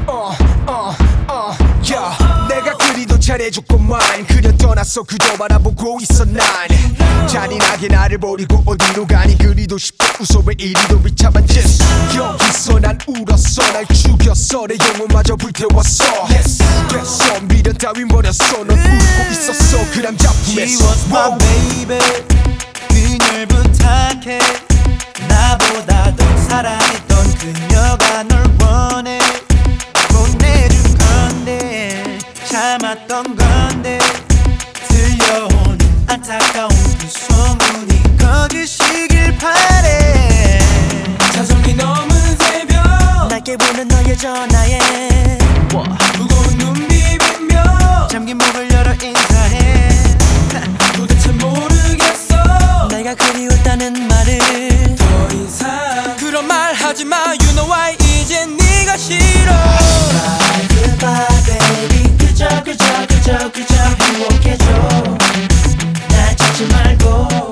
yeah. 내가 그리도 잘해줬건만 그녀 떠났어 그저 바라보고 있어 난 잔인하게 나를 버리고 어디로 가니 그리도 쉽게 웃어 왜 이리도 비참한 짓 여기서 난 울었어 날 죽였어 내 영혼마저 불태웠어 됐어 미련 따윈 버렸어 넌 울고 있었어 그 남자 품에서 She was my baby 그녀를 부탁해 나보다 더 사랑했던 그녀가 널 원해 보내준 건데 참았던 건데 들려오는 안타까운 그 소문이 거짓이길 바래 자정이 넘은 새벽 낮게 보는 너의 전화에 무거운 눈 비비며 잠긴 목을 열어 인사해 도대체 모르겠어 내가 그리웠다는 말을 더 이상 그런 말 하지마 You know why 이젠 네가 싫어 Goodbye baby 그저 행복해져 날 찾지 말고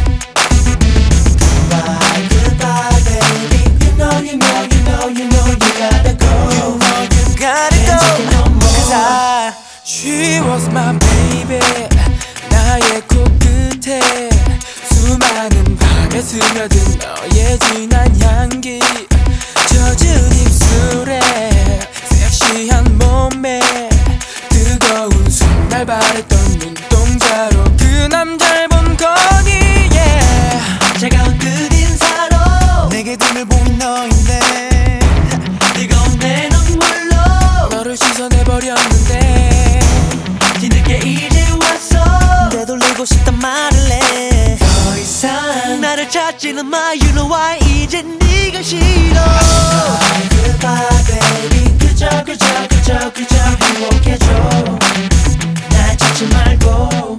Goodbye baby You know you gotta go You know you gotta go Cause She was my baby 나의 코끝에 수많은 밤에 스며든 너의 진한 향기 젖은 입술에 섹시한 몸에 뜨거운 손날 바랬던 눈동자로 그 남자를 본 거니 yeah. 차가운 끝 인사로 내게 등을 보인 너인데 뜨거운 내 눈물로 너를 씻어내버렸는데 뒤늦게 이제 왔어 되돌리고 싶단 말을 해 더 이상 나를 찾지는 마 You know why 이제 네가 싫어 Goodbye baby 그저 행복해져 날 찾지 말고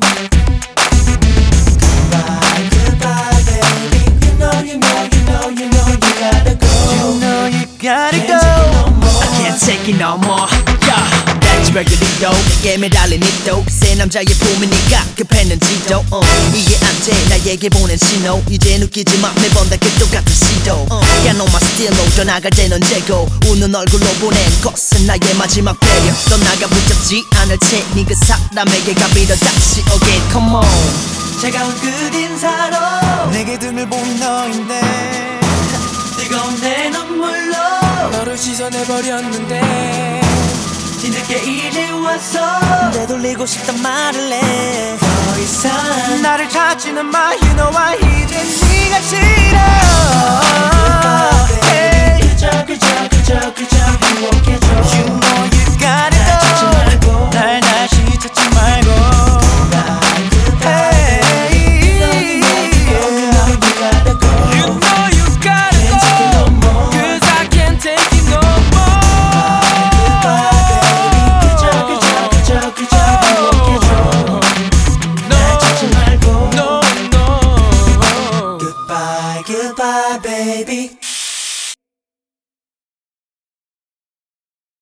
Goodbye baby You know you gotta go You know you gotta go I can't take it no more yeah. 날 집에 그리도 내게 매달린 이도 새 남자의 품이니까 급했는지도 이게 안돼 나에게 보낸 신호 이제 느끼지만 매번 다 그 똑같은 시도 Yeah no my stilo 떠나갈 땐 언제고 웃는 얼굴로 보낸 것은 나의 마지막 배려 떠나가 붙잡지 않을 테니 그 사람에게 가비려 다시 again come on 차가운 끝 인사로 내게 등을 보인 너인데 뜨거운 내 눈물로 너를 씻어내버렸는데 뒤늦게 이제 왔어 되돌리고 싶단 말을 해 더 이상 나를 찾지는 마 You know why 이제 네가 싫어 그저 행복해져 You know you gotta go 날 다시 찾지 말고 Goodbye baby